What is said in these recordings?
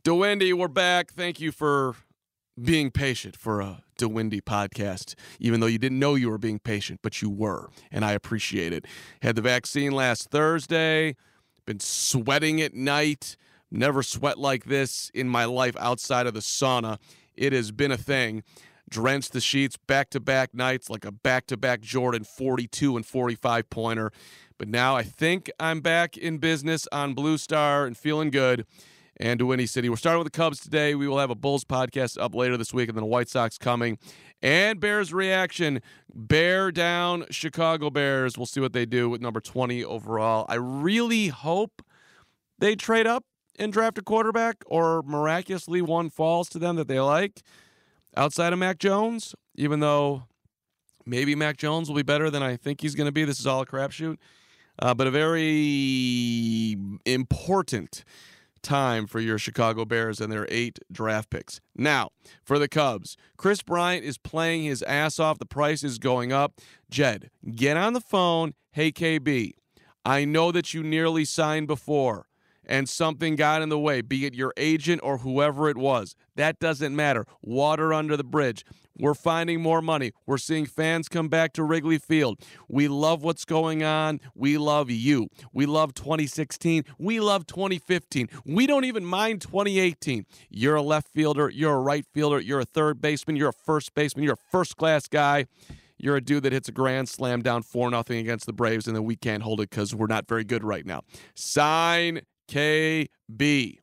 DeWindy, we're back. Thank you for being patient for a DeWindy podcast, even though you didn't know you were being patient, but you were, and I appreciate it. Had the vaccine last Thursday, been sweating at night, never sweat like this in my life outside of the sauna. It has been a thing. Drenched the sheets back-to-back nights like a back-to-back Jordan 42 and 45-pointer. But now I think I'm back in business on Blue Star and feeling good. And DeWindy City. We're starting with the Cubs today. We will have a Bulls podcast up later this week, and then a White Sox coming. And Bears reaction. Bear down, Chicago Bears. We'll see what they do with number 20 overall. I really hope they trade up and draft a quarterback, or miraculously one falls to them that they like outside of Mac Jones, even though maybe Mac Jones will be better than I think he's going to be. This is all a crapshoot. But a very important time for your Chicago Bears and their 8 draft picks. Now, for the Cubs, Chris Bryant is playing his ass off. The price is going up. Jed, get on the phone. Hey, KB, I know that you nearly signed before and something got in the way, be it your agent or whoever it was. That doesn't matter. Water under the bridge. We're finding more money. We're seeing fans come back to Wrigley Field. We love what's going on. We love you. We love 2016. We love 2015. We don't even mind 2018. You're a left fielder. You're a right fielder. You're a third baseman. You're a first baseman. You're a first-class guy. You're a dude that hits a grand slam down 4-0 against the Braves, and then we can't hold it because we're not very good right now. Sign KB.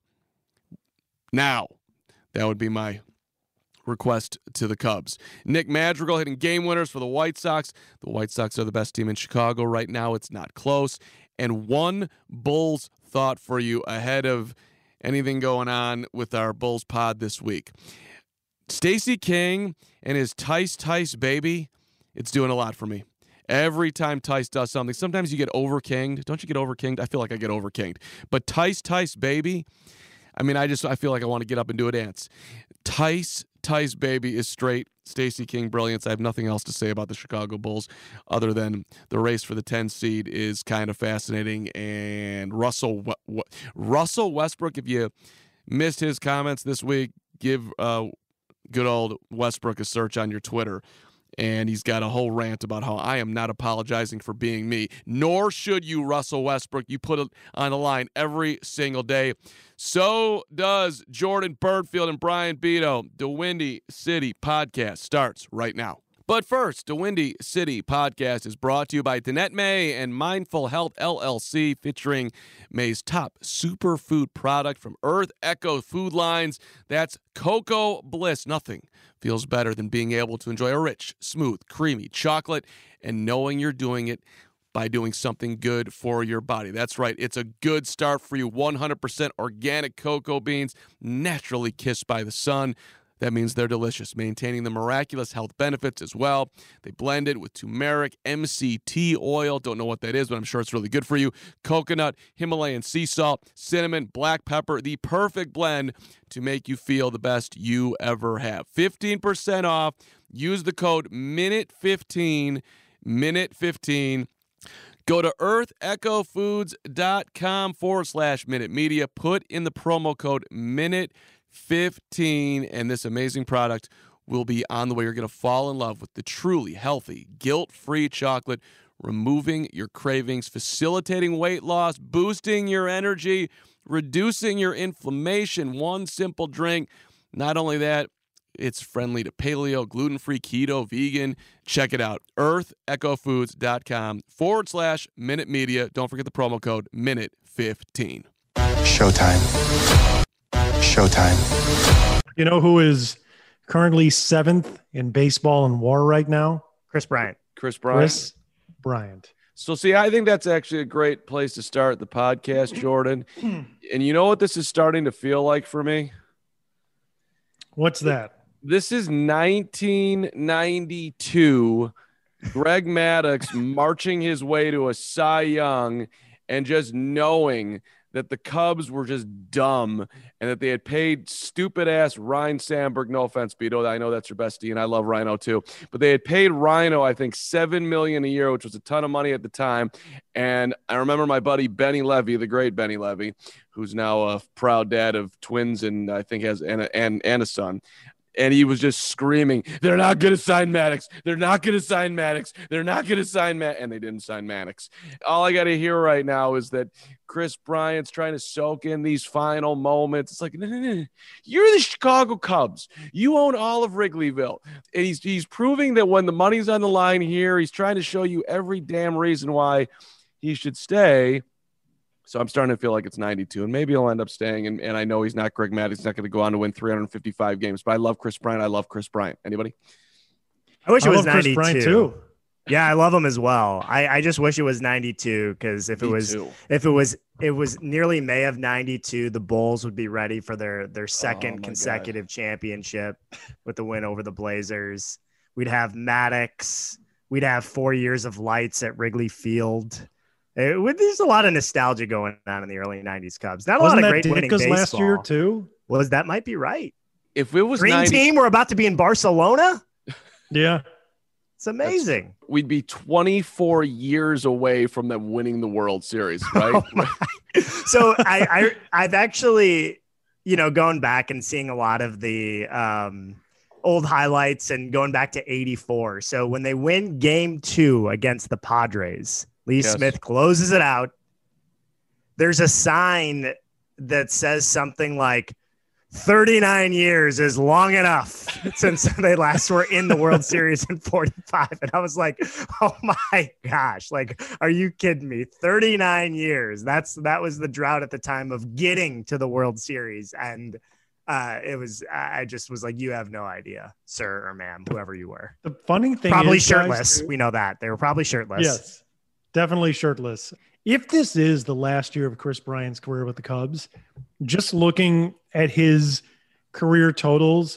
Now, that would be my request to the Cubs. Nick Madrigal hitting game winners for the White Sox. The White Sox are the best team in Chicago right now. It's not close. And one Bulls thought for you ahead of anything going on with our Bulls pod this week. Stacey King and his Tice baby, it's doing a lot for me. Every time Tice does something, sometimes you get over-kinged. Don't you get over-kinged? I feel like I get over-kinged. But Tice baby, I mean, I feel like I want to get up and do a dance. Tice baby is straight Stacey King brilliance. I have nothing else to say about the Chicago Bulls other than the race for the 10 seed is kind of fascinating. And Russell Westbrook, if you missed his comments this week, give good old Westbrook a search on your Twitter. And he's got a whole rant about how I am not apologizing for being me. Nor should you, Russell Westbrook. You put it on the line every single day. So does Jordan Birdfield and Brian Beto. The Windy City podcast starts right now. But first, the Windy City podcast is brought to you by Danette May and Mindful Health LLC, featuring May's top superfood product from Earth Echo Food Lines. That's Cocoa Bliss. Nothing feels better than being able to enjoy a rich, smooth, creamy chocolate and knowing you're doing it by doing something good for your body. That's right. It's a good start for you. 100% organic cocoa beans, naturally kissed by the sun. That means they're delicious, maintaining the miraculous health benefits as well. They blend it with turmeric, MCT oil. Don't know what that is, but I'm sure it's really good for you. Coconut, Himalayan sea salt, cinnamon, black pepper. The perfect blend to make you feel the best you ever have. 15% off. Use the code MINUTE15. MINUTE15. Go to earthechofoods.com/Minute Media. Put in the promo code MINUTE15, and this amazing product will be on the way. You're going to fall in love with the truly healthy, guilt-free chocolate, removing your cravings, facilitating weight loss, boosting your energy, reducing your inflammation. One simple drink. Not only that, it's friendly to paleo, gluten-free, keto, vegan. Check it out. earthechofoods.com/Minute Media. Don't forget the promo code MINUTE15. Showtime. You know who is currently 7th in baseball and WAR right now? Chris Bryant. Chris Bryant. So, see, I think that's actually a great place to start the podcast, Jordan. And you know what this is starting to feel like for me? What's that? This is 1992. Greg Maddux marching his way to a Cy Young and just knowing that the Cubs were just dumb and that they had paid stupid-ass Ryne Sandberg. No offense, Beto. I know that's your bestie, and I love Rhino too. But they had paid Rhino, I think, $7 million a year, which was a ton of money at the time. And I remember my buddy Benny Levy, the great Benny Levy, who's now a proud dad of twins and I think has and a son. And he was just screaming, they're not going to sign Maddox. They're not going to sign Maddox. They're not going to sign Maddox. And they didn't sign Maddox. All I got to hear right now is that Chris Bryant's trying to soak in these final moments. It's like, no. You're the Chicago Cubs. You own all of Wrigleyville. And he's proving that when the money's on the line here, he's trying to show you every damn reason why he should stay. So I'm starting to feel like it's 92, and maybe he'll end up staying. And I know he's not Greg Maddux. He's not going to go on to win 355 games. But I love Chris Bryant. I love Chris Bryant. Anybody? I wish it was 92. Chris Bryant too. Yeah, I love him as well. I just wish it was 92 because if it was nearly May of 92, the Bulls would be ready for their second consecutive championship with the win over the Blazers. We'd have Maddox. We'd have 4 years of lights at Wrigley Field. There's a lot of nostalgia going on in the early 90s Cubs. Not a lot of great winning baseball. Last year too? That might be right. If it was Dream Team, we're about to be in Barcelona? Yeah. It's amazing. We'd be 24 years away from them winning the World Series, right? So I've actually, going back and seeing a lot of the old highlights and going back to 84. So when they win game 2 against the Padres, Lee Smith closes it out. There's a sign that says something like 39 years is long enough since they last were in the World Series in 45. And I was like, oh my gosh, like, are you kidding me? 39 years. That was the drought at the time of getting to the World Series. And I just was like, you have no idea, sir or ma'am, whoever you were. The funny thing probably is, shirtless. Guys, we know that they were probably shirtless. Yes. Definitely shirtless. If this is the last year of Chris Bryant's career with the Cubs, just looking at his career totals,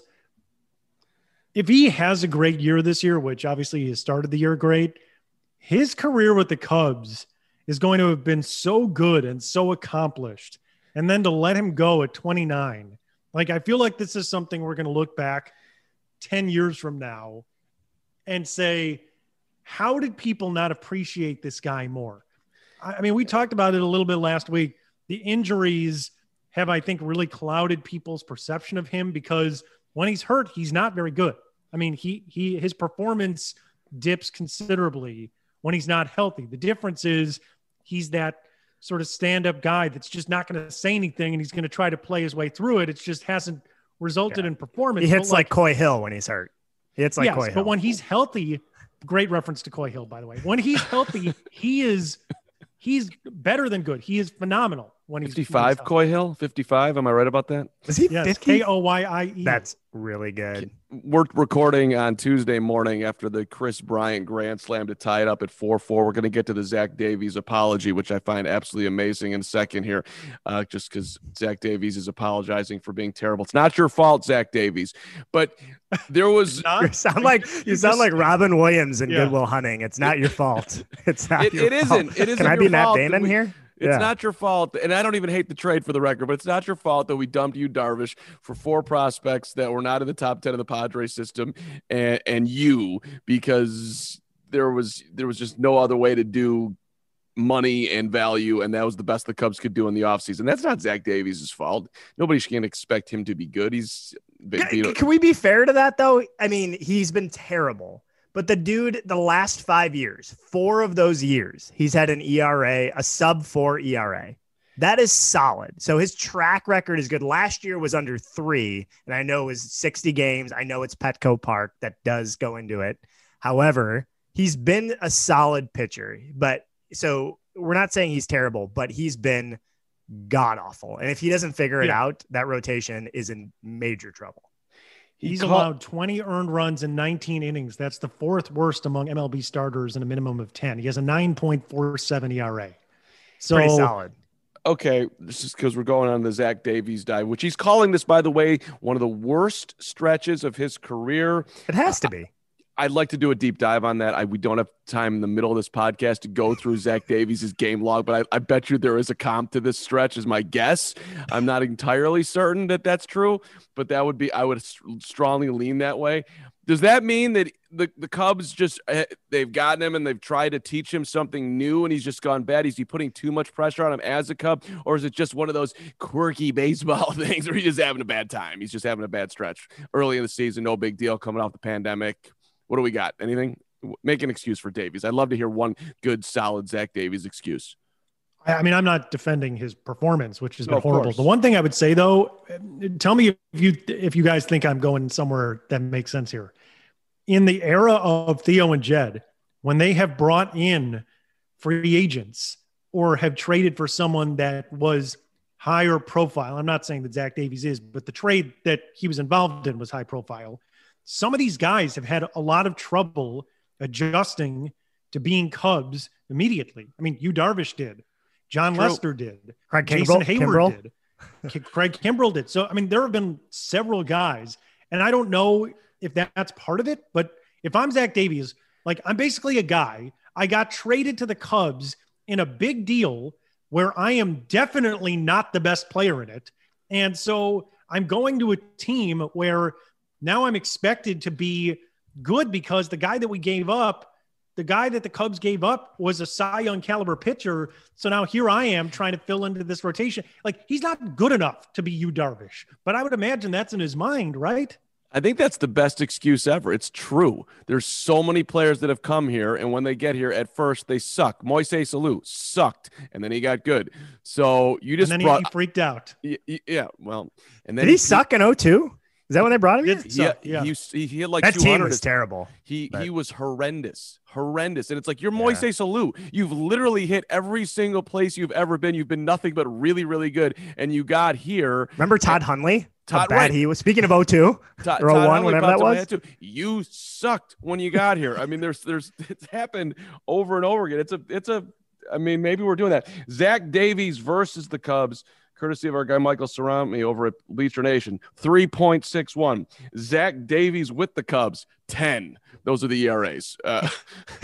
if he has a great year this year, which obviously he started the year great, his career with the Cubs is going to have been so good and so accomplished. And then to let him go at 29, like, I feel like this is something we're going to look back 10 years from now and say, how did people not appreciate this guy more? I mean, we talked about it a little bit last week. The injuries have, I think, really clouded people's perception of him because when he's hurt, he's not very good. I mean, his performance dips considerably when he's not healthy. The difference is he's that sort of stand-up guy that's just not going to say anything and he's going to try to play his way through it. It just hasn't resulted in performance. He hits like Coy Hill when he's hurt. He hits like Coy Hill. But when he's healthy, great reference to Coy Hill, by the way. When he's healthy, he's better than good. He is phenomenal when he's 55. Coy Hill, 55. Am I right about that? Is he 50? Koye? That's really good. We're recording on Tuesday morning after the Chris Bryant grand slam to tie it up at 4-4. We're going to get to the Zach Davies apology, which I find absolutely amazing in a second here, just because Zach Davies is apologizing for being terrible. It's not your fault, Zach Davies, but there was you sound like Robin Williams in Good Will Hunting. It's not your fault. It's not your fault. It isn't. Can I be Matt Damon here? It's not your fault, and I don't even hate the trade for the record, but it's not your fault that we dumped you, Darvish, for 4 prospects that were not in the top 10 of the Padres system, and you, because there was just no other way to do money and value, and that was the best the Cubs could do in the offseason. That's not Zach Davies' fault. Nobody can expect him to be good. Can we be fair to that, though? I mean, he's been terrible. But the dude, the last 5 years, 4 of those years, he's had an ERA, a sub-4 ERA. That is solid. So his track record is good. Last year was under 3, and I know it was 60 games. I know it's Petco Park. That does go into it. However, he's been a solid pitcher. But so we're not saying he's terrible, but he's been god-awful. And if he doesn't figure it out, that rotation is in major trouble. He's allowed 20 earned runs in 19 innings. That's the 4th worst among MLB starters in a minimum of 10. He has a 9.47 ERA. So pretty solid. Okay, this is because we're going on the Zach Davies dive, which he's calling this, by the way, one of the worst stretches of his career. It has to be. I'd like to do a deep dive on that. We don't have time in the middle of this podcast to go through Zach Davies' game log, but I bet you there is a comp to this stretch is my guess. I'm not entirely certain that that's true, but I would strongly lean that way. Does that mean that the Cubs just they've gotten him and they've tried to teach him something new and he's just gone bad? Is he putting too much pressure on him as a Cub, or is it just one of those quirky baseball things where he's just having a bad time? He's just having a bad stretch early in the season. No big deal coming off the pandemic. What do we got? Anything? Make an excuse for Davies. I'd love to hear one good, solid Zach Davies excuse. I mean, I'm not defending his performance, which has been horrible. The one thing I would say, though, tell me if you guys think I'm going somewhere that makes sense here. In the era of Theo and Jed, when they have brought in free agents or have traded for someone that was higher profile, I'm not saying that Zach Davies is, but the trade that he was involved in was high profile. Some of these guys have had a lot of trouble adjusting to being Cubs immediately. I mean, Yu Darvish did. John Lester did. Jason Hayward did. Craig Kimbrell did. So, I mean, there have been several guys, and I don't know if that's part of it, but if I'm Zach Davies, like, I'm basically a guy. I got traded to the Cubs in a big deal where I am definitely not the best player in it. And so I'm going to a team where now I'm expected to be good because the guy that we gave up, the guy that the Cubs gave up was a Cy Young caliber pitcher. So now here I am trying to fill into this rotation. Like, he's not good enough to be Yu Darvish, but I would imagine that's in his mind, right? I think that's the best excuse ever. It's true. There's so many players that have come here, and when they get here, at first they suck. Moises Alou sucked, and then he got good. So you just and then he freaked out. Yeah, well, and then did he suck in 2002? Is that when they brought him in? Yeah. He had like that 200. Team was terrible. He was horrendous. And it's like, you're Moises Alou. You've literally hit every single place you've ever been. You've been nothing but really, really good. And you got here. Remember Todd Hundley? How bad he was. Speaking of 2002 or 01, whatever that was. You sucked when you got here. I mean, it's happened over and over again. I mean, maybe we're doing that. Zach Davies versus the Cubs, courtesy of our guy Michael Sarami over at Bleacher Nation, 3.61. Zach Davies with the Cubs, 10. Those are the ERAs. That's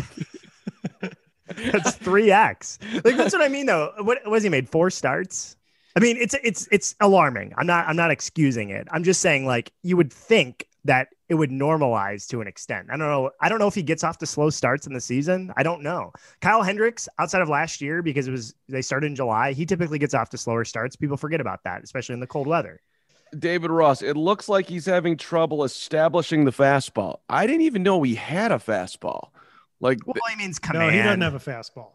3x. Like, that's what I mean, though. What was he made? 4 starts? I mean, it's alarming. I'm not excusing it. I'm just saying, like, you would think that it would normalize to an extent. I don't know if he gets off to slow starts in the season. I don't know. Kyle Hendricks, outside of last year, because they started in July, he typically gets off to slower starts. People forget about that, especially in the cold weather. David Ross, it looks like he's having trouble establishing the fastball. I didn't even know he had a fastball. Like, well, he means command. No, he doesn't have a fastball.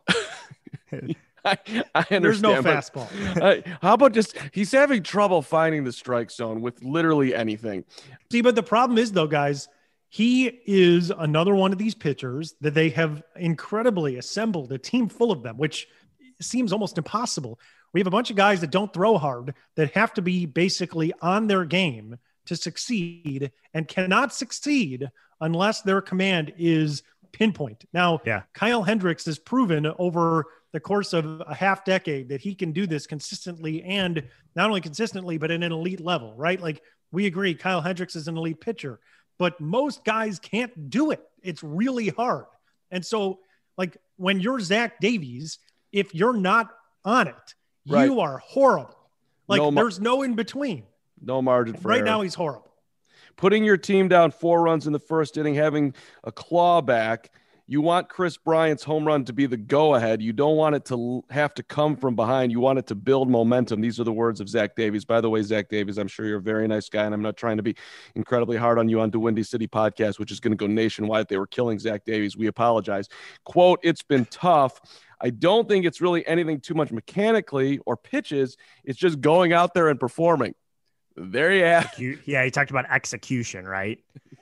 I understand. There's no fastball. How about he's having trouble finding the strike zone with literally anything. See, but the problem is, though, guys, he is another one of these pitchers that they have incredibly assembled a team full of them, which seems almost impossible. We have a bunch of guys that don't throw hard, that have to be basically on their game to succeed, and cannot succeed unless their command is pinpoint. Now, Kyle Hendricks has proven over the course of a half decade that he can do this consistently, and not only consistently, but at an elite level, right? Like, we agree Kyle Hendricks is an elite pitcher, but most guys can't do it. It's really hard. And so, like, when you're Zach Davies, if you're not on it, you are horrible. Like, there's no in between. No margin for error. Right now, he's horrible. Putting your team down 4 runs in the first inning, having a claw back. You want Chris Bryant's home run to be the go-ahead. You don't want it to have to come from behind. You want it to build momentum. These are the words of Zach Davies. By the way, Zach Davies, I'm sure you're a very nice guy, and I'm not trying to be incredibly hard on you on the Windy City podcast, which is going to go nationwide. They were killing Zach Davies. We apologize. Quote, "It's been tough. I don't think it's really anything too much mechanically or pitches. It's just going out there and performing." There you have. Yeah, he talked about execution, right?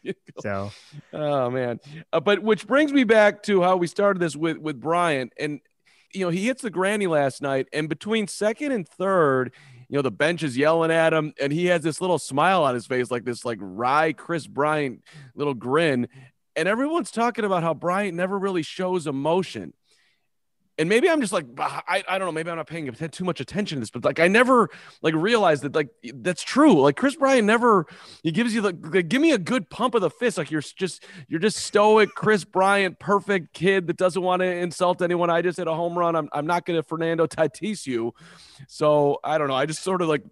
So, oh man, but which brings me back to how we started this with Bryant, and he hits the granny last night, and between second and third, the bench is yelling at him, and he has this little smile on his face, like this wry Chris Bryant little grin, and everyone's talking about how Bryant never really shows emotion. And maybe I'm just I don't know, maybe I'm not paying too much attention to this, but I never realized that that's true. Like, Chris Bryant never, he gives you give me a good pump of the fist. Like, you're just stoic, Chris Bryant, perfect kid that doesn't want to insult anyone. I just hit a home run. I'm not going to Fernando Tatis you. So I don't know. I just sort of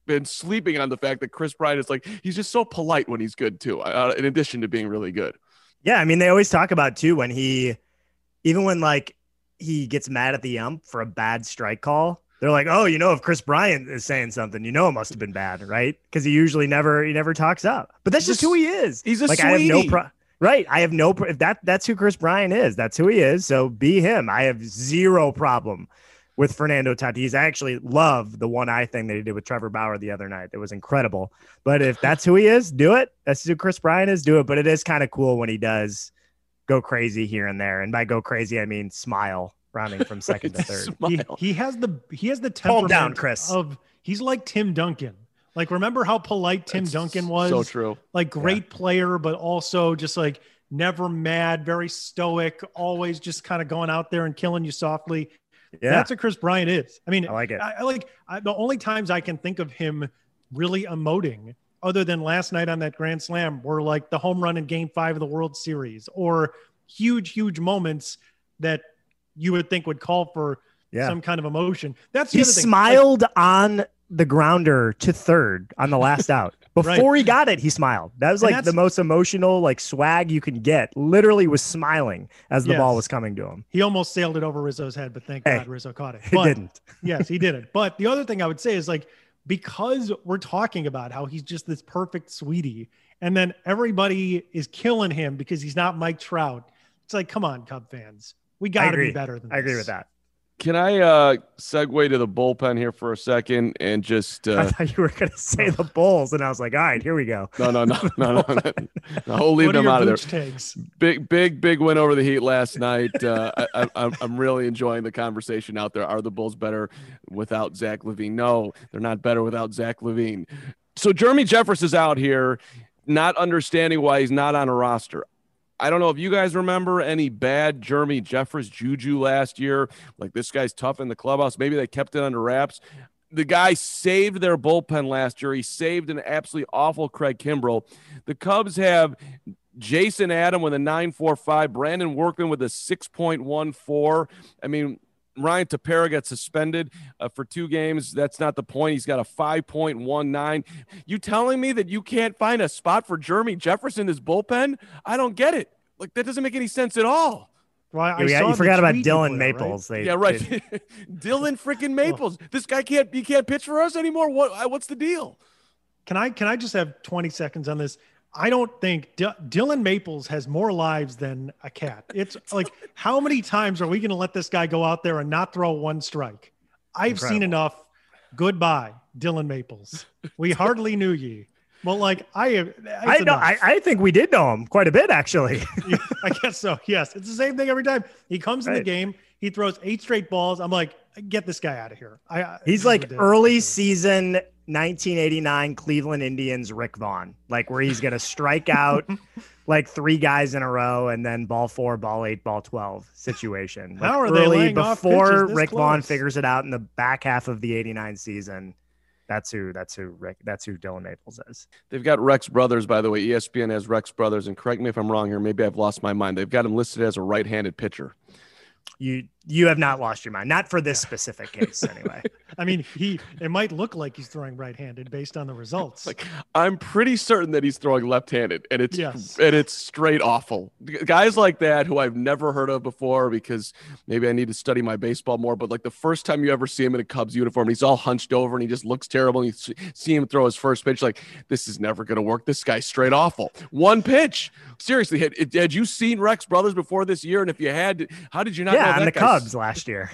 been sleeping on the fact that Kris Bryant is like, he's just so polite when he's good too, in addition to being really good. Yeah, I mean, they always talk about too when even when like he gets mad at the ump for a bad strike call, they're like, oh, if Kris Bryant is saying something, it must have been bad, right? Because he usually never talks up. But that's just who he is. He's a like, sweetie. I have no right. I have no if that's who Kris Bryant is. That's who he is. So be him. I have zero problem with Fernando Tatis. I actually love the one eye thing that he did with Trevor Bauer the other night. It was incredible. But if that's who he is, do it. That's who Kris Bryant is, do it. But it is kind of cool when he does go crazy here and there. And by go crazy, I mean smile, rounding from second to third. He has the temperament Calm down, Chris. He's like Tim Duncan. Like, remember how polite Tim Duncan was? So true. Like, great player, but also just like never mad, very stoic, always just kind of going out there and killing you softly. Yeah. That's what Kris Bryant is. I mean, I like it. The only times I can think of him really emoting, other than last night on that Grand Slam, were like the home run in Game 5 of the World Series, or huge moments that you would think would call for some kind of emotion. That's the he other thing. Smiled on the grounder to third on the last out. Before he got it, he smiled. That was like the most emotional like swag you can get. Literally was smiling as the ball was coming to him. He almost sailed it over Rizzo's head, but thank God Rizzo caught it. He didn't. Yes, he didn't. But the other thing I would say is, like, because we're talking about how he's just this perfect sweetie, and then everybody is killing him because he's not Mike Trout. It's like, come on, Cub fans. We got to be better than this. I agree with that. Can I segue to the bullpen here for a second and just? I thought you were going to say the Bulls, and I was like, all right, here we go. No. We'll leave them out of there. Takes? Big win over the Heat last night. I'm really enjoying the conversation out there. Are the Bulls better without Zach LaVine? No, they're not better without Zach LaVine. So Jeremy Jeffress is out here, not understanding why he's not on a roster. I don't know if you guys remember any bad Jeremy Jeffress juju last year. Like, this guy's tough in the clubhouse. Maybe they kept it under wraps. The guy saved their bullpen last year. He saved an absolutely awful Craig Kimbrell. The Cubs have Jason Adam with a 9.45, Brandon Workman with a 6.14. I mean, Ryan Tepera got suspended for 2 games. That's not the point. He's got a 5.19. You telling me that you can't find a spot for Jeremy Jeffress in this bullpen? I don't get it. Like, that doesn't make any sense at all. Well, you forgot about Dylan Maples. Right? Dylan freaking Maples. This guy can't pitch for us anymore. What's the deal? Can I just have 20 seconds on this? I don't think Dylan Maples has more lives than a cat. It's like, how many times are we going to let this guy go out there and not throw one strike? I've seen enough. Goodbye, Dylan Maples. We hardly knew ye. Well, like, I think we did know him quite a bit, actually. I guess so. Yes. It's the same thing every time he comes in the game. He throws 8 straight balls. I'm like, get this guy out of here. He's like early season 1989 Cleveland Indians Rick Vaughn, like, where he's going to strike out like 3 guys in a row and then ball 4, ball 8, ball 12 situation. How are they laying off pitches before this Rick close? Vaughn figures it out in the back half of the 89 season? That's who Dylan Maples is. They've got Rex Brothers, by the way. ESPN has Rex Brothers, and correct me if I'm wrong here. Maybe I've lost my mind. They've got him listed as a right-handed pitcher. You have not lost your mind. Not for this specific case, anyway. I mean, it might look like he's throwing right-handed based on the results. Like, I'm pretty certain that he's throwing left-handed, and it's straight awful. Guys like that who I've never heard of before, because maybe I need to study my baseball more, but like, the first time you ever see him in a Cubs uniform, he's all hunched over and he just looks terrible, and you see him throw his first pitch, like, this is never going to work. This guy's straight awful. One pitch. Seriously, had you seen Rex Brothers before this year? And if you had, how did you not know that on the guy's... Cubs last year.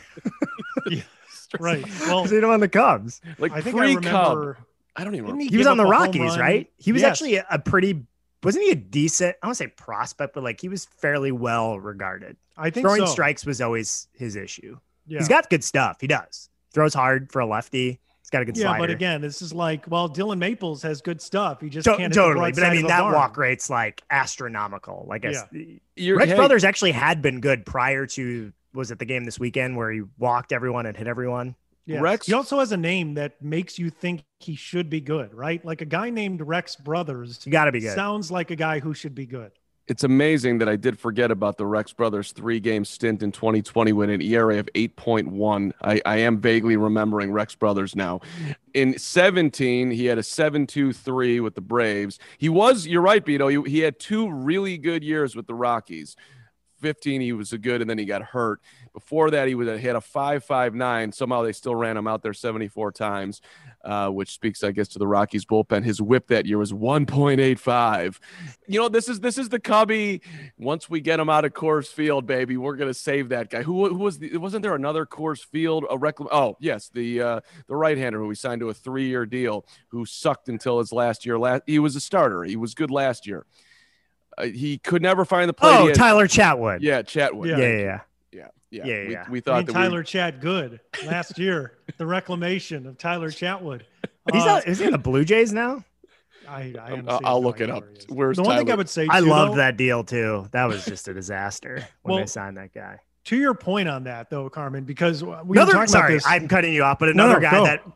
Right. Well, seen him on the Cubs. Like, I think I remember. I don't even remember. He was on the Rockies, right? He was actually wasn't he a decent, I don't say prospect, but like, he was fairly well regarded. I think throwing so. strikes was always his issue. Yeah. He's got good stuff. He does. Throws hard for a lefty. He's got a good slider. But again, this is like, well, Dylan Maples has good stuff. He just can't hit the totally. broad But I side mean, of a that barn. walk rate's like astronomical. Like, Yeah. Rex Brothers actually had been good prior to, was it the game this weekend where he walked everyone and hit everyone? Yes. Rex- He also has a name that makes you think he should be good, right? Like, a guy named Rex Brothers. You got to be good. Sounds like a guy who should be good. It's amazing that I did forget about the Rex brothers 3-game stint in 2020 with an ERA of 8.1. I am vaguely remembering Rex brothers now. In 17, he had a 7.23 with the Braves. You're right, Beto. He had 2 really good years with the Rockies. 15, he was good, and then he got hurt. Before that, he had a 5.59. Somehow they still ran him out there 74 times, which speaks, I guess, to the Rockies bullpen. His WHIP that year was 1.85. This is the Cubby. Once we get him out of Coors Field, baby, we're gonna save that guy. Who wasn't there another Coors Field? Oh yes, the right-hander who we signed to a 3-year deal, who sucked until his last year. He was a starter. He was good last year. He could never find the plate. Oh, Tyler Chatwood. Yeah, Chatwood. Yeah. We thought that Tyler Chatgood last year. The reclamation of Tyler Chatwood. Is he in the Blue Jays now? I'll look it up. Where's the one thing I would say? I loved that deal too. That was just a disaster when they signed that guy. To your point on that, though, Carmen, because I'm cutting you off, but another guy that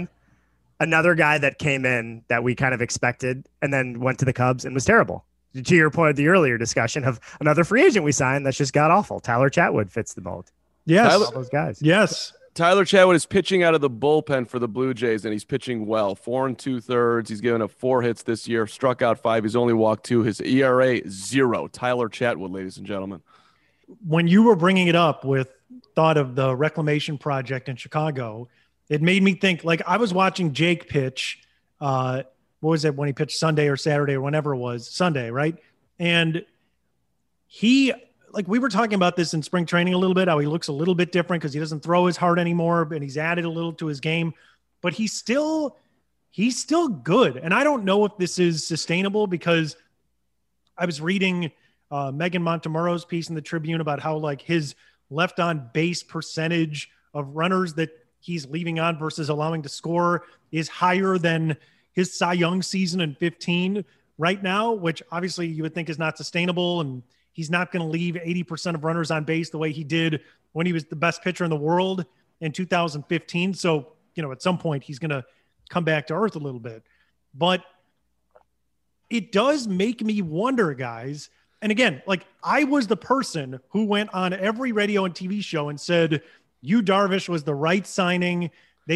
came in that we kind of expected and then went to the Cubs and was terrible. To your point of the earlier discussion of another free agent we signed that's just got awful. Tyler Chatwood fits the mold. Yes. All those guys. Yes. Tyler Chatwood is pitching out of the bullpen for the Blue Jays, and he's pitching well. 4 2/3. He's given up 4 hits this year, struck out 5. He's only walked 2. His ERA 0. Tyler Chatwood, ladies and gentlemen. When you were bringing it up with thought of the reclamation project in Chicago, it made me think, like, I was watching Jake pitch, what was it when he pitched Sunday or Saturday or whenever it was? Sunday, right? And we were talking about this in spring training a little bit, how he looks a little bit different because he doesn't throw as hard anymore, and he's added a little to his game, but he's still good. And I don't know if this is sustainable, because I was reading Megan Montemurro's piece in the Tribune about how, like, his left on base percentage of runners that he's leaving on versus allowing to score is higher than his Cy Young season in 15 right now, which obviously you would think is not sustainable. And he's not going to leave 80% of runners on base the way he did when he was the best pitcher in the world in 2015. So, at some point he's going to come back to earth a little bit, but it does make me wonder, guys. And again, like, I was the person who went on every radio and TV show and said, Darvish was the right signing.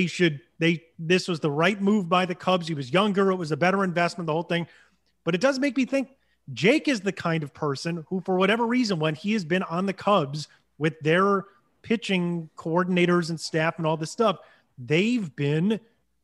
This was the right move by the Cubs. He was younger. It was a better investment, the whole thing. But it does make me think Jake is the kind of person who, for whatever reason, when he has been on the Cubs with their pitching coordinators and staff and all this stuff, they've been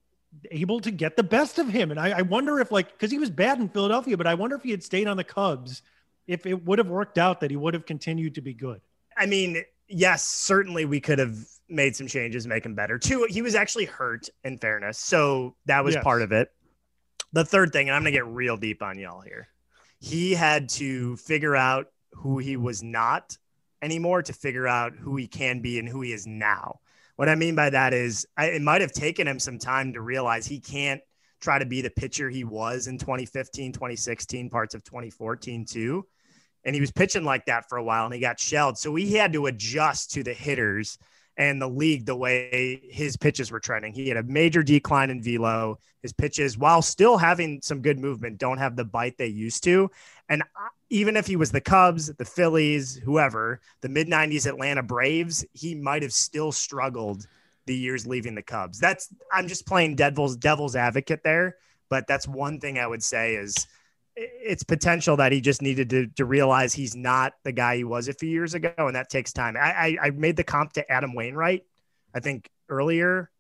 able to get the best of him. And I wonder if, because he was bad in Philadelphia, but I wonder if he had stayed on the Cubs, if it would have worked out, that he would have continued to be good. I mean, yes, certainly we could have made some changes, make him better too. He was actually hurt, in fairness. So that was part of it. The third thing, and I'm going to get real deep on y'all here. He had to figure out who he was not anymore to figure out who he can be and who he is now. What I mean by that is it might have taken him some time to realize he can't try to be the pitcher he was in 2015, 2016, parts of 2014 too. And he was pitching like that for a while and he got shelled. So he had to adjust to the hitters and the league the way his pitches were trending. He had a major decline in velo. His pitches, while still having some good movement, don't have the bite they used to. And even if he was the Cubs, the Phillies, whoever, the mid-90s Atlanta Braves, he might have still struggled the years leaving the Cubs. I'm just playing devil's advocate there, but that's one thing I would say is it's potential that he just needed to realize he's not the guy he was a few years ago, and that takes time. I made the comp to Adam Wainwright, I think, earlier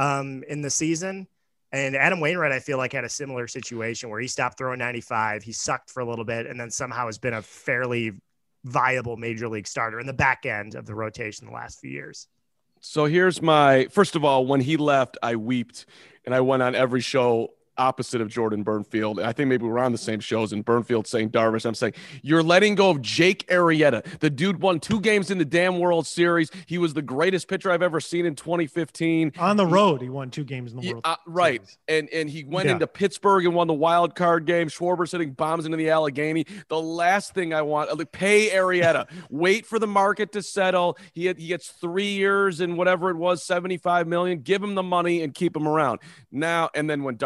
in the season. And Adam Wainwright, I feel like, had a similar situation where he stopped throwing 95. He sucked for a little bit and then somehow has been a fairly viable major league starter in the back end of the rotation the last few years. So here's first of all, when he left, I wept and I went on every show opposite of Jordan Burnfield. I think maybe we're on the same shows, and Burnfield saying Darvish. I'm saying, you're letting go of Jake Arrieta. The dude won 2 games in the damn World Series. He was the greatest pitcher I've ever seen in 2015. On the road, he won 2 games in the World Series. Right. And he went into Pittsburgh and won the wild card game. Schwarber's hitting bombs into the Allegheny. The last thing I want, pay Arrieta. Wait for the market to settle. He gets 3 years and whatever it was, $75 million. Give him the money and keep him around. Now, and then when Darvish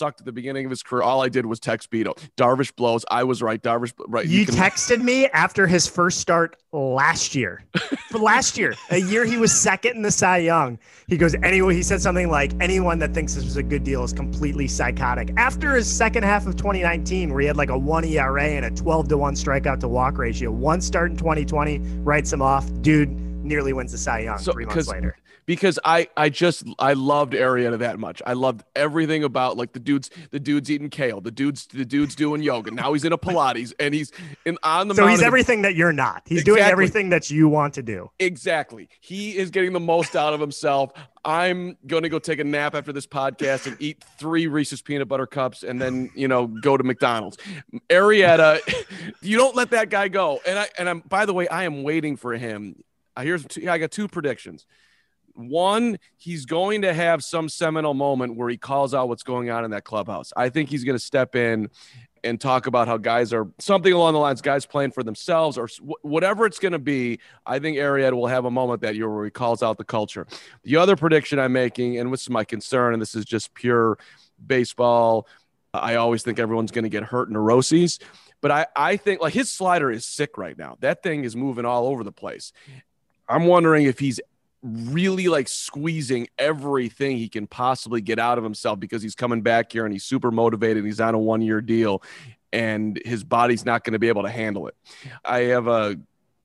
sucked at the beginning of his career, all I did was text Beto. Darvish blows. I was right. Darvish, right. You texted me after his first start last year. For last year, a year he was second in the Cy Young. He goes, anyway, he said something like, anyone that thinks this was a good deal is completely psychotic. After his second half of 2019, where he had like a 1 ERA and a 12-to-1 strikeout to walk ratio, one start in 2020 writes him off. Dude nearly wins the Cy Young 3 months later. Because I loved Arrieta that much. I loved everything about like the dude's eating kale, the dude's doing yoga. Now he's in a Pilates and he's on the. So he's everything that you're not. He's doing everything that you want to do. Exactly. He is getting the most out of himself. I'm going to go take a nap after this podcast and eat 3 Reese's peanut butter cups and then, go to McDonald's. Arrieta, you don't let that guy go. And I'm by the way, I am waiting for him. I got 2 predictions. One, he's going to have some seminal moment where he calls out what's going on in that clubhouse. I think he's going to step in and talk about how guys are something along the lines, guys playing for themselves or whatever it's going to be. I think Arrieta will have a moment that year where he calls out the culture. The other prediction I'm making, and this is my concern, and this is just pure baseball. I always think everyone's going to get hurt neuroses, but I think like his slider is sick right now. That thing is moving all over the place. I'm wondering if he's really like squeezing everything he can possibly get out of himself because he's coming back here and he's super motivated. He's on a 1-year deal and his body's not going to be able to handle it. I have a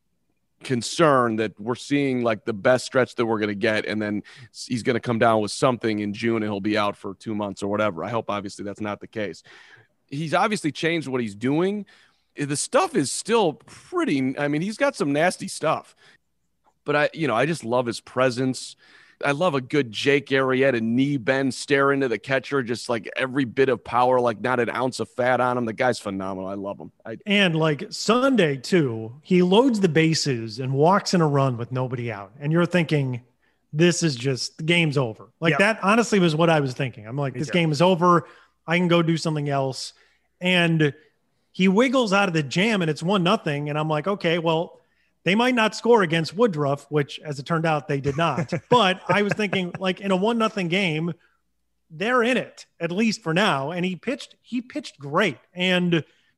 concern that we're seeing like the best stretch that we're going to get. And then he's going to come down with something in June and he'll be out for 2 months or whatever. I hope obviously that's not the case. He's obviously changed what he's doing. The stuff is still pretty, he's got some nasty stuff. But I just love his presence. I love a good Jake Arrieta knee bend, stare into the catcher, just like every bit of power, like not an ounce of fat on him. The guy's phenomenal. I love him. And like Sunday too, he loads the bases and walks in a run with nobody out. And you're thinking, this is just, the game's over. Like that honestly was what I was thinking. I'm like, this game is over. I can go do something else. And he wiggles out of the jam and it's 1-0. And I'm like, okay, well, they might not score against Woodruff, which as it turned out, they did not. But I was thinking like in a 1-0 game, they're in it, at least for now. And he pitched great. And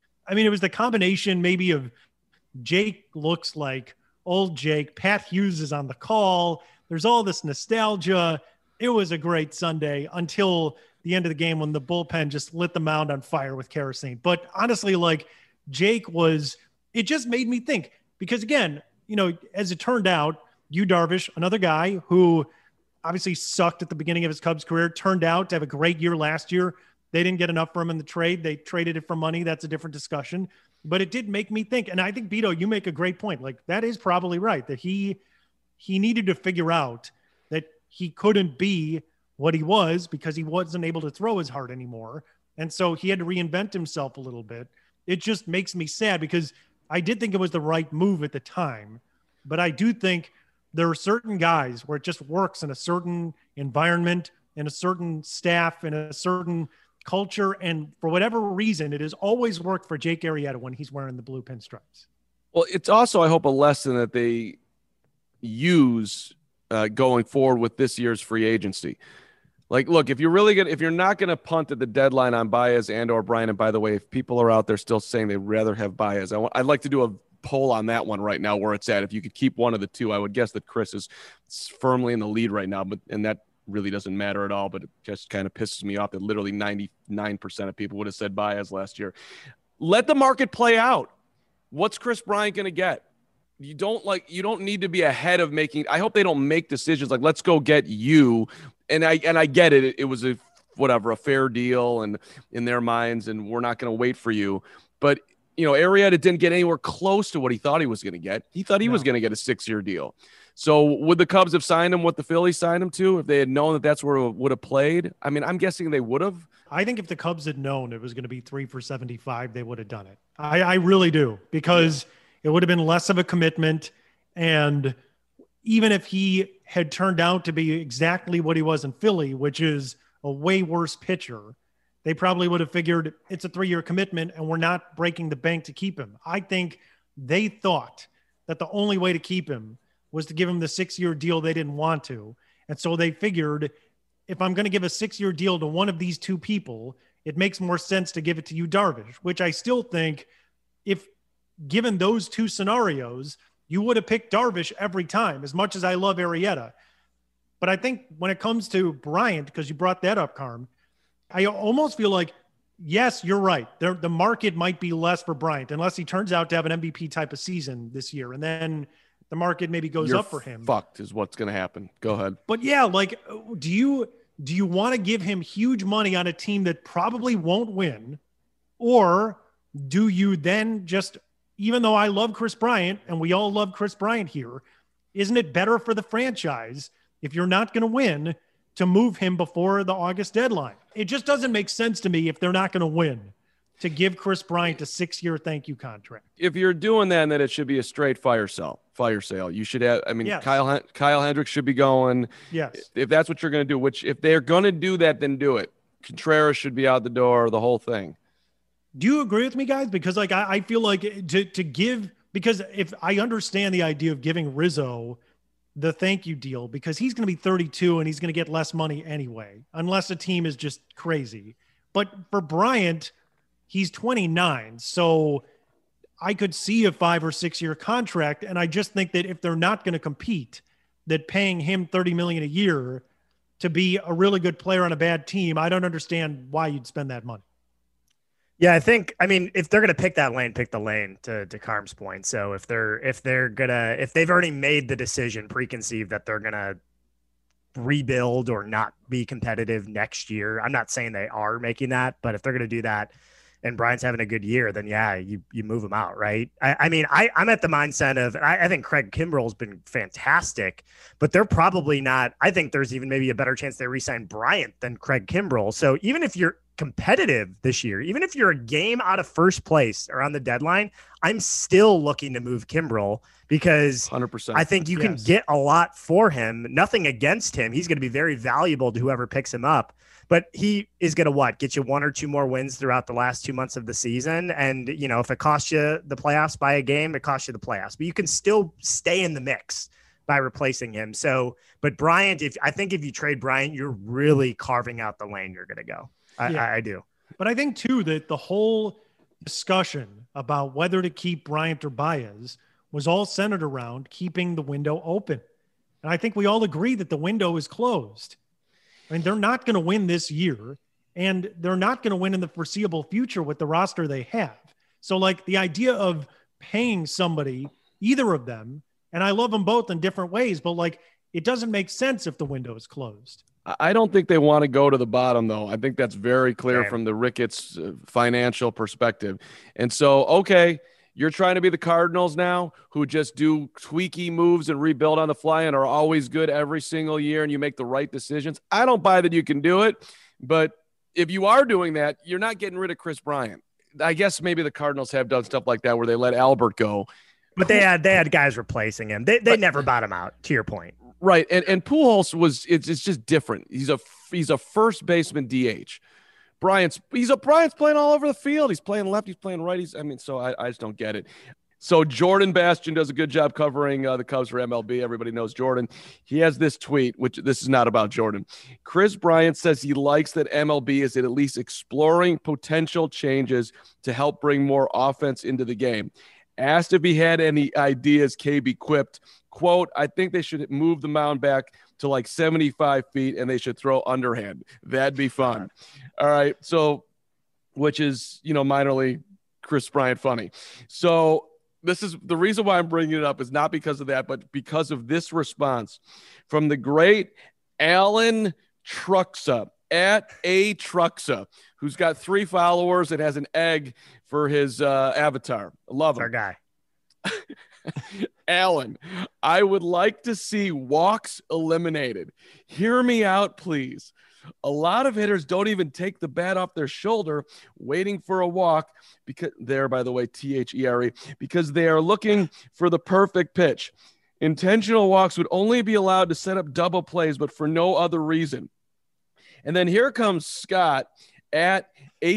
it was the combination maybe of Jake looks like old Jake, Pat Hughes is on the call. There's all this nostalgia. It was a great Sunday until the end of the game when the bullpen just lit the mound on fire with kerosene. But honestly, like Jake it just made me think. Because again, as it turned out, Yu Darvish, another guy who obviously sucked at the beginning of his Cubs career, turned out to have a great year last year. They didn't get enough for him in the trade. They traded it for money. That's a different discussion. But it did make me think. And I think, Beto, you make a great point. Like that is probably right, that he needed to figure out that he couldn't be what he was because he wasn't able to throw as hard anymore. And so he had to reinvent himself a little bit. It just makes me sad because I did think it was the right move at the time, but I do think there are certain guys where it just works in a certain environment, in a certain staff, in a certain culture. And for whatever reason, it has always worked for Jake Arrieta when he's wearing the blue pinstripes. Well, it's also, I hope, a lesson that they use going forward with this year's free agency. Like, look, if you're not going to punt at the deadline on Baez and or Bryant, and by the way, if people are out there still saying they'd rather have Baez, I'd like to do a poll on that one right now where it's at. If you could keep one of the two, I would guess that Chris is firmly in the lead right now, and that really doesn't matter at all, but it just kind of pisses me off that literally 99% of people would have said Baez last year. Let the market play out. What's Chris Bryant going to get? You don't need to be ahead of making. I hope they don't make decisions like, let's go get you. And I get it. It was a fair deal and in their minds, and we're not going to wait for you. But, Arrieta didn't get anywhere close to what he thought he was going to get. He thought he was going to get a 6-year deal. So would the Cubs have signed him what the Phillies signed him to if they had known that that's where it would have played? I'm guessing they would have. I think if the Cubs had known it was going to be 3 for $75, they would have done it. I really do, because it would have been less of a commitment. And even if he had turned out to be exactly what he was in Philly, which is a way worse pitcher, they probably would have figured it's a 3-year commitment and we're not breaking the bank to keep him. I think they thought that the only way to keep him was to give him the 6-year deal they didn't want to. And so they figured, if I'm going to give a 6-year deal to one of these two people, it makes more sense to give it to Yu Darvish, which I still think if given those two scenarios, you would have picked Darvish every time, as much as I love Arrieta. But I think when it comes to Bryant, because you brought that up, Carm, I almost feel like, yes, you're right. The market might be less for Bryant unless he turns out to have an MVP type of season this year. And then the market maybe goes up for him. Fucked is what's going to happen. Go ahead. But yeah, like, do you want to give him huge money on a team that probably won't win? Or do you then just, even though I love Chris Bryant and we all love Chris Bryant here, isn't it better for the franchise if you're not going to win to move him before the August deadline? It just doesn't make sense to me if they're not going to win to give Chris Bryant a 6-year thank you contract. If you're doing that, then it should be a straight fire sale. You should have, Yes. Kyle Hendricks should be going. Yes. If that's what you're going to do, which if they're going to do that, then do it. Contreras should be out the door, the whole thing. Do you agree with me, guys? Because like, I feel like to give, because if I understand the idea of giving Rizzo the thank you deal, because he's going to be 32 and he's going to get less money anyway, unless the team is just crazy. But for Bryant, he's 29. So I could see a 5 or 6 year contract. And I just think that if they're not going to compete, that paying him $30 million a year to be a really good player on a bad team, I don't understand why you'd spend that money. Yeah, if they're gonna pick that lane, pick the lane, to Carm's point. So if they've already made the decision preconceived that they're gonna rebuild or not be competitive next year, I'm not saying they are making that, but if they're gonna do that and Bryant's having a good year, then yeah, you move him out, right? I'm at the mindset of, I think Craig Kimbrell's been fantastic, but they're probably not. I think there's even maybe a better chance they re-sign Bryant than Craig Kimbrell. So even if you're competitive this year, even if you're a game out of first place or on the deadline, I'm still looking to move Kimbrell because 100%. I think you can get a lot for him. Nothing against him. He's going to be very valuable to whoever picks him up. But he is going to get you 1 or 2 more wins throughout the last 2 months of the season. And, if it costs you the playoffs by a game, it costs you the playoffs. But you can still stay in the mix by replacing him. So, but Bryant, I think if you trade Bryant, you're really carving out the lane you're going to go. I do. But I think, too, that the whole discussion about whether to keep Bryant or Baez was all centered around keeping the window open. And I think we all agree that the window is closed. I mean, they're not going to win this year, and they're not going to win in the foreseeable future with the roster they have. So, like, the idea of paying somebody, either of them, and I love them both in different ways, but, like, it doesn't make sense if the window is closed. I don't think they want to go to the bottom, though. I think that's very clear from the Ricketts financial perspective. And so, okay, you're trying to be the Cardinals now, who just do tweaky moves and rebuild on the fly and are always good every single year, and you make the right decisions. I don't buy that you can do it, but if you are doing that, you're not getting rid of Chris Bryant. I guess maybe the Cardinals have done stuff like that where they let Albert go. But they had guys replacing him. They never bought him out, to your point. Right. And Pujols it's just different. He's a first baseman DH. Bryant's playing all over the field. He's playing left. He's playing right. So I just don't get it. So Jordan Bastian does a good job covering the Cubs for MLB. Everybody knows Jordan. He has this tweet, which this is not about Jordan. Chris Bryant says he likes that MLB is at least exploring potential changes to help bring more offense into the game. Asked if he had any ideas, KB quipped, quote, I think they should move the mound back to like 75 feet and they should throw underhand. That'd be fun. All right. So, which is, minorly Chris Bryant funny. So this is the reason why I'm bringing it up is not because of that, but because of this response from the great Alan Truxa at A Truxa, who's got 3 followers and has an egg for his avatar. I love him. Our guy. Alan, I would like to see walks eliminated. Hear me out, please. A lot of hitters don't even take the bat off their shoulder waiting for a walk because by the way, THERE, because they are looking for the perfect pitch. Intentional walks would only be allowed to set up double plays, but for no other reason. And then here comes Scott at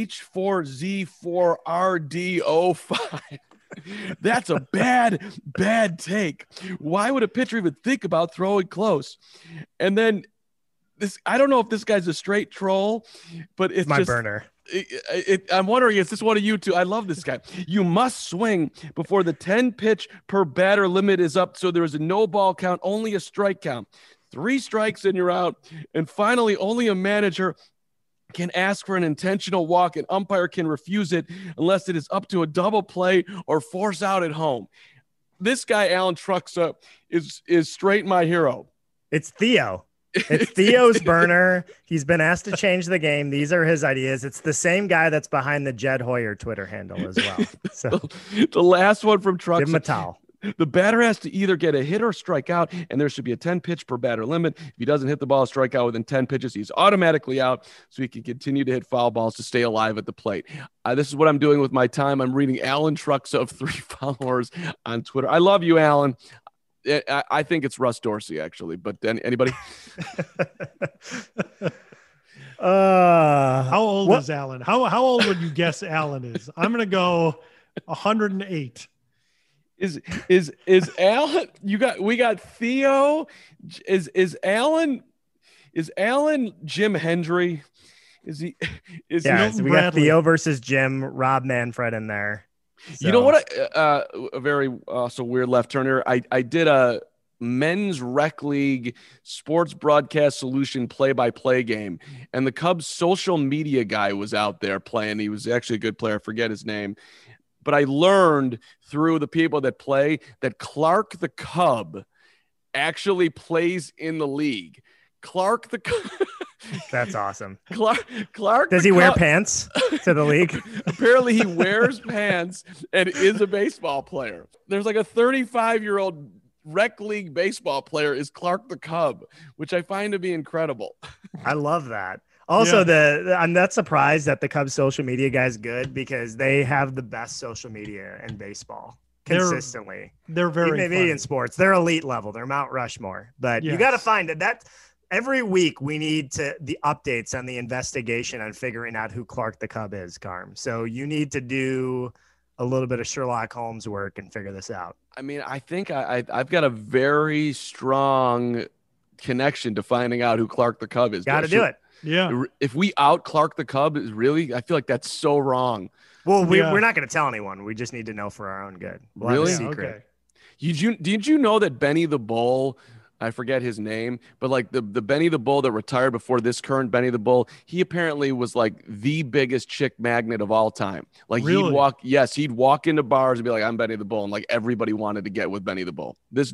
H4Z4RD05. That's a bad take. Why would a pitcher even think about throwing close? And then I don't know if this guy's a straight troll, but it's my just burner. I'm wondering, is this one of you two? I love this guy. You must swing before the 10 pitch per batter limit is up. So there is a no ball count, only a strike count. 3 strikes and you're out. And finally, only a manager can ask for an intentional walk. An umpire can refuse it unless it is up to a double play or force out at home. This guy, Alan Truxa, is straight my hero. It's Theo. It's Theo's burner. He's been asked to change the game. These are his ideas. It's the same guy that's behind the Jed Hoyer Twitter handle as well. So the last one from Truxa. give him a towel. The batter has to either get a hit or strike out, and there should be a 10 pitch per batter limit. If he doesn't hit the ball, strike out within 10 pitches, he's automatically out, so he can continue to hit foul balls to stay alive at the plate. This is what I'm doing with my time. I'm reading Alan Truxa of 3 followers on Twitter. I love you, Alan. I think it's Russ Dorsey, actually, but anybody? How old is Alan? How old would you guess Alan is? I'm going to go 108. Is Alan? We got Theo. Is Alan Jim Hendry? Is he? Yeah, so we got Theo versus Jim. Rob Manfred in there. So. You know what? A very also weird left turner. I did a men's rec league sports broadcast solution play-by-play game, and the Cubs social media guy was out there playing. He was actually a good player. I forget his name. But I learned through the people that play that Clark the Cub actually plays in the league. Clark the Cub. That's awesome. Clark does he wear pants to the league? Apparently he wears pants and is a baseball player. There's like a 35-year-old rec league baseball player is Clark the Cub, which I find to be incredible. I love that. Also, I'm not surprised that the Cubs social media guy is good because they have the best social media in baseball consistently. They're very maybe in sports. They're elite level. They're Mount Rushmore. But you got to find it. That every week we need the updates on the investigation on figuring out who Clark the Cub is, Carm. So you need to do a little bit of Sherlock Holmes work and figure this out. I mean, I think I've got a very strong connection to finding out who Clark the Cub is. Got to do it. Yeah. If we out Clark the Cub, I feel like that's so wrong. Well, we're not going to tell anyone. We just need to know for our own good. Really? Secret. Okay. Did you know that Benny the Bull, I forget his name, but like the Benny the Bull that retired before this current Benny the Bull, he apparently was like the biggest chick magnet of all time. Like really? He'd walk into bars and be like, I'm Benny the Bull. And like everybody wanted to get with Benny the Bull. This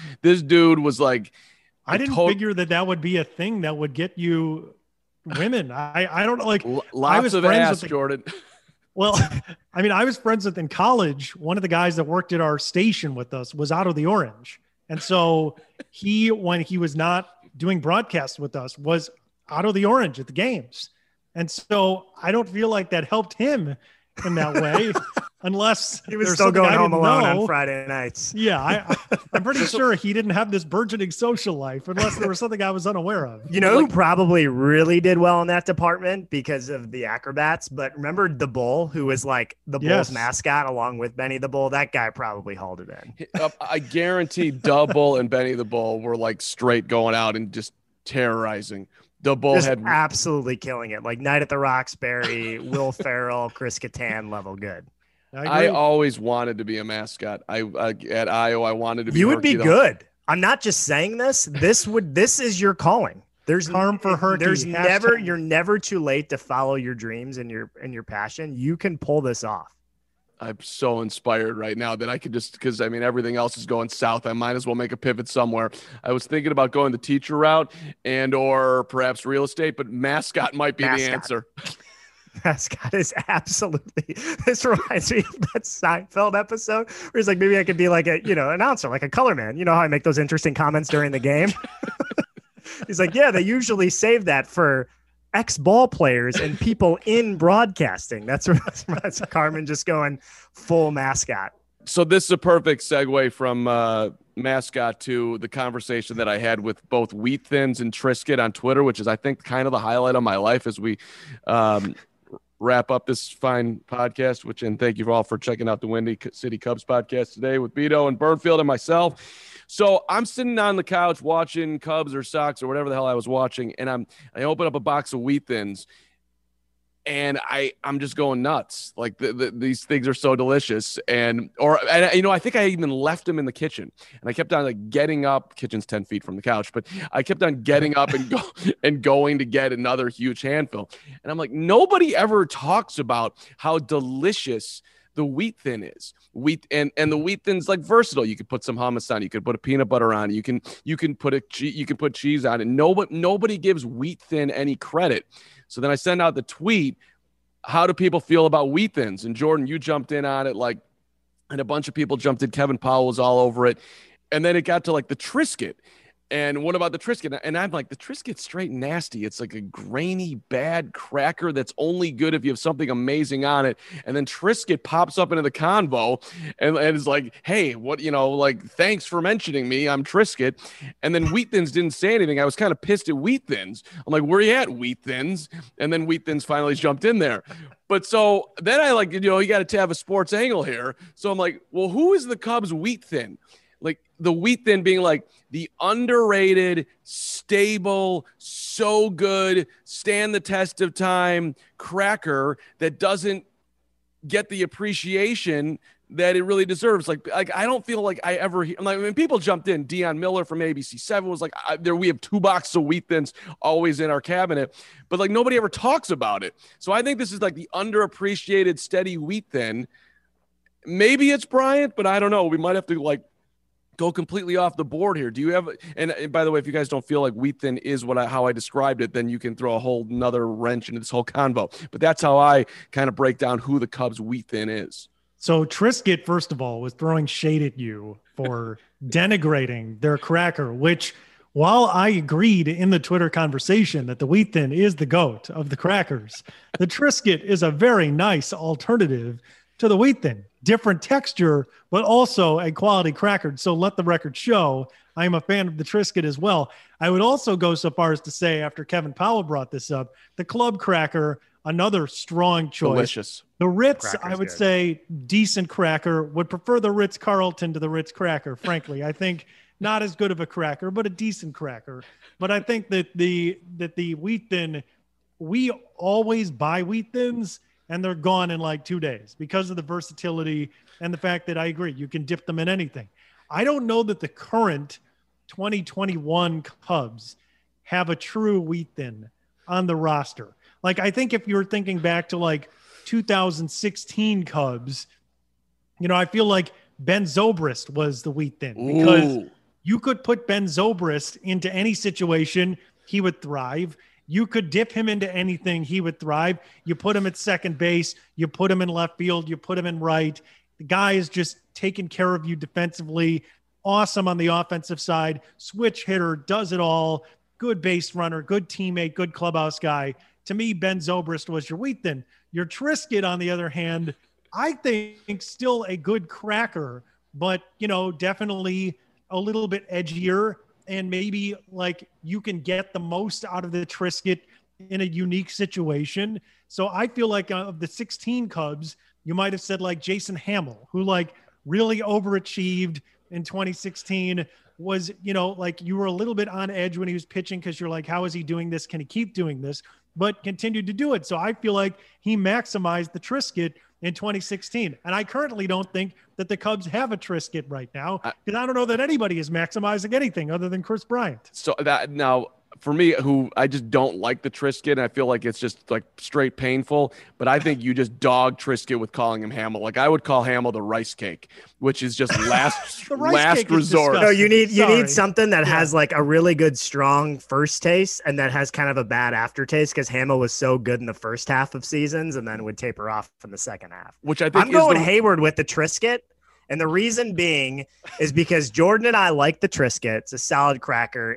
dude was like, I didn't figure that would be a thing that would get you women. I don't know. Like lots of ass, Jordan. Well, I mean, I was friends with in college. One of the guys that worked at our station with us was Otto the Orange. And so when he was not doing broadcasts with us, was Otto the Orange at the games. And so I don't feel like that helped him in that way, unless he was still going home alone on Friday nights. Yeah, I'm pretty sure he didn't have this burgeoning social life unless there was something I was unaware of. You know who probably really did well in that department because of the acrobats? But remember the Bull, who was like the Bull's mascot along with Benny the Bull? That guy probably hauled it in. I guarantee Bull and Benny the Bull were like straight going out and just terrorizing. The Bull just had absolutely killing it, like Night at the Roxbury, Will Ferrell, Chris Kattan level good. I always wanted to be a mascot. At Iowa, I wanted to be. You would be good. I'm not just saying this. This is your calling. There's harm for Herky. You're never too late to follow your dreams and your passion. You can pull this off. I'm so inspired right now that I could because I mean, everything else is going south. I might as well make a pivot somewhere. I was thinking about going the teacher route or perhaps real estate, but mascot might be the answer. Mascot is absolutely. This reminds me of that Seinfeld episode where he's like, maybe I could be like a, announcer, like a color man. You know how I make those interesting comments during the game? He's like, yeah, they usually save that for ex-ball players and people in broadcasting. That's Carmen just going full mascot. So this is a perfect segue from mascot to the conversation that I had with both Wheat Thins and Trisket on Twitter, which is, I think, kind of the highlight of my life as we wrap up this fine podcast, and thank you all for checking out the Windy City Cubs podcast today with Beto and Burnfield and myself. So I'm sitting on the couch watching Cubs or Sox or whatever the hell I was watching, and I open up a box of Wheat Thins, and I'm just going nuts. Like these things are so delicious. And I think I even left them in the kitchen, and I kept on like getting up. Kitchen's 10 feet from the couch, but I kept on getting up and going to get another huge handful. And I'm like, nobody ever talks about how delicious the wheat thin is. And the wheat thin's like versatile. You could put some hummus on it. You could put a peanut butter on it. You can put cheese on it. Nobody gives wheat thin any credit. So then I send out the tweet. How do people feel about wheat thins? And Jordan, you jumped in on it, and a bunch of people jumped in. Kevin Powell was all over it. And then it got to like the Triscuit. And what about the Triscuit? And I'm like, the Triscuit's straight nasty. It's like a grainy, bad cracker that's only good if you have something amazing on it. And then Triscuit pops up into the convo and is like, hey, thanks for mentioning me. I'm Triscuit. And then Wheat Thins didn't say anything. I was kind of pissed at Wheat Thins. I'm like, where you at, Wheat Thins? And then Wheat Thins finally jumped in there. But so then I you got to have a sports angle here. So I'm like, well, who is the Cubs Wheat Thin? Like the Wheat Thin being like the underrated, stable, so good, stand the test of time cracker that doesn't get the appreciation that it really deserves. Like I don't feel like I ever. When people jumped in, Dion Miller from ABC7 was like, we have 2 boxes of Wheat Thins always in our cabinet, but like nobody ever talks about it. So I think this is like the underappreciated, steady Wheat Thin. Maybe it's Bryant, but I don't know. We might have to go completely off the board here. Do you have, and by the way, if you guys don't feel like Wheat Thin is how I described it, then you can throw a whole nother wrench into this whole convo. But that's how I kind of break down who the Cubs Wheat Thin is. So Triscuit, first of all, was throwing shade at you for denigrating their cracker, which, while I agreed in the Twitter conversation that the Wheat Thin is the GOAT of the crackers, the Triscuit is a very nice alternative to the Wheat Thin. Different texture, but also a quality cracker. So let the record show I am a fan of the Triscuit as well. I would also go so far as to say, after Kevin Powell brought this up, the Club Cracker, another strong choice. Delicious. The Ritz, Cracker's I would good. say decent cracker. Would prefer the Ritz Carlton to the Ritz Cracker, frankly. I think not as good of a cracker, but a decent cracker. But I think that the Wheat Thin, we always buy Wheat Thins, and they're gone in like 2 days because of the versatility and the fact that I agree, you can dip them in anything. I don't know that the current 2021 Cubs have a true Wheat Thin on the roster. Like, I think if you're thinking back to like 2016 Cubs, I feel like Ben Zobrist was the Wheat Thin because you could put Ben Zobrist into any situation, he would thrive. You could dip him into anything, he would thrive. You put him at second base, you put him in left field, you put him in right. The guy is just taking care of you defensively. Awesome on the offensive side. Switch hitter, does it all. Good base runner, good teammate, good clubhouse guy. To me, Ben Zobrist was your Wheat Thin. Your Triscuit, on the other hand, I think still a good cracker, but, definitely a little bit edgier. And maybe like you can get the most out of the Triscuit in a unique situation. So I feel like of the 16 Cubs, you might have said like Jason Hamill, who like really overachieved in 2016, was, like you were a little bit on edge when he was pitching because you're like, how is he doing this? Can he keep doing this? But continued to do it. So I feel like he maximized the Triscuit in 2016. And I currently don't think that the Cubs have a Triscuit right now because I don't know that anybody is maximizing anything other than Chris Bryant. So that now, for me, who I just don't like the Triscuit, and I feel like it's just like straight painful, but I think you just dog Triscuit with calling him Hamill. Like I would call Hamill the rice cake, which is just last cake is resort. disgusting. No, you Sorry. need something that has like a really good strong first taste and that has kind of a bad aftertaste because Hamill was so good in the first half of seasons and then would taper off in the second half. Which I think I'm going Hayward with the Triscuit. And the reason being is because Jordan and I like the Triscuit. It's a solid cracker.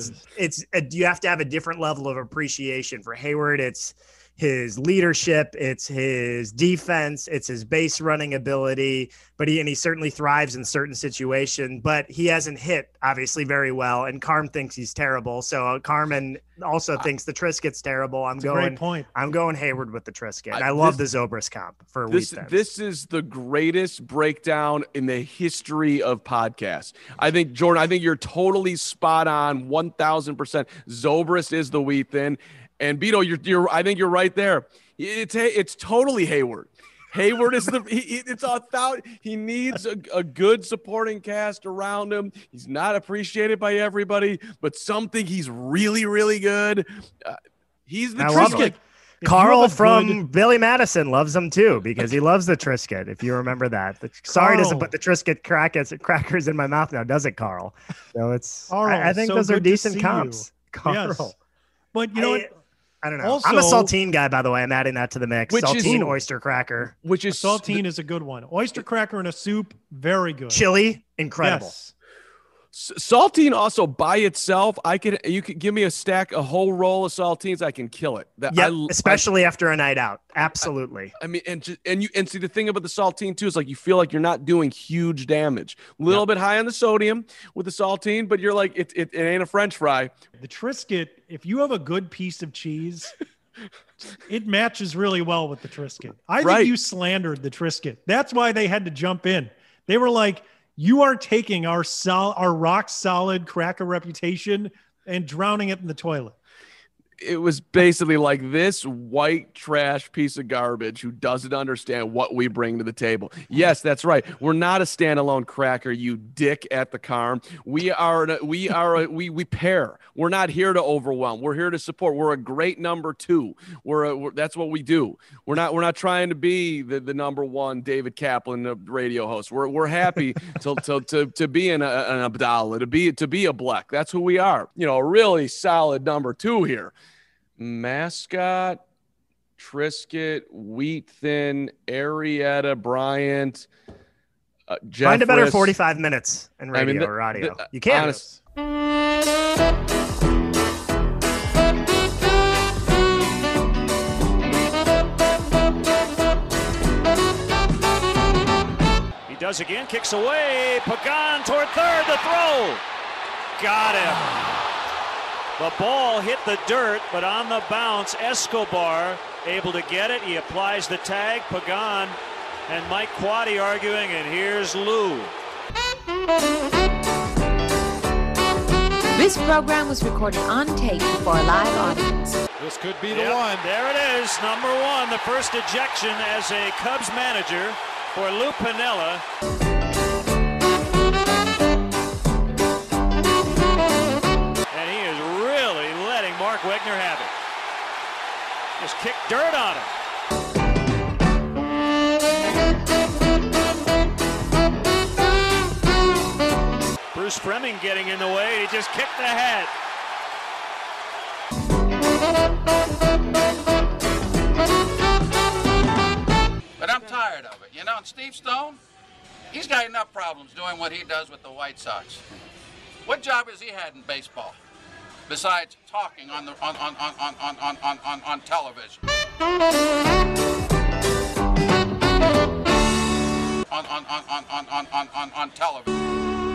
You have to have a different level of appreciation for Hayward. It's his leadership, it's his defense, it's his base running ability, but he certainly thrives in certain situations, but he hasn't hit obviously very well. And Carm thinks he's terrible. So Carmen also thinks the Triscuit's terrible. I'm going Hayward with the Triscuit. I love the Zobrist comp for Wheat Thins. This is the greatest breakdown in the history of podcasts. I think, Jordan, you're totally spot on 1000%. Zobrist is the Wheat Thin. And Beto, I think you're right there. It's totally Hayward. Hayward is it's a thought. He needs a good supporting cast around him. He's not appreciated by everybody, but something he's really, really good. He's the Trisket. Carl from Billy Madison loves him too because he loves the Trisket. If you remember that, Sorry doesn't put the Trisket crackers in my mouth now, does it, Carl? So it's. Carl, I think those are decent comps. Carl, yes. But you know what? I don't know. Also, I'm a saltine guy, by the way. I'm adding that to the mix. Saltine oyster cracker. Saltine is a good one. Oyster cracker in a soup, very good. Chili, incredible. Yes. Saltine also by itself, you could give me a whole roll of saltines, I can kill it. Especially after a night out. Absolutely. I mean, and see the thing about the saltine too is like you feel like you're not doing huge damage. A little bit high on the sodium with the saltine, but you're like it ain't a French fry. The Trisket, if you have a good piece of cheese, it matches really well with the Trisket. I think you slandered the Trisket. That's why they had to jump in. They were like, you are taking our rock solid cracker reputation and drowning it in the toilet. It was basically like this white trash piece of garbage who doesn't understand what we bring to the table. Yes, that's right. We're not a standalone cracker, you dick at the Carm. We pair. We're not here to overwhelm. We're here to support. We're a great number two. That's what we do. We're not trying to be the number one David Kaplan, the radio host. We're happy to be an Abdallah, to be a Bleck. That's who we are. You know, a really solid number two here. Mascot, Trisket, Wheat Thin, Arrieta, Bryant, Jeffress. Find a better 45 minutes in radio or audio. You can't. He does again, kicks away. Pagan toward third, the throw. Got him. The ball hit the dirt, but on the bounce, Escobar able to get it. He applies the tag. Pagan and Mike Quade arguing, and here's Lou. This program was recorded on tape for a live audience. This could be the one. There it is, number one, the first ejection as a Cubs manager for Lou Piniella. Mark Wegner have it. Just kicked dirt on him. Bruce Fleming getting in the way. He just kicked the head. But I'm tired of it. You know, and Steve Stone, he's got enough problems doing what he does with the White Sox. What job has he had in baseball? Besides talking on television. On television.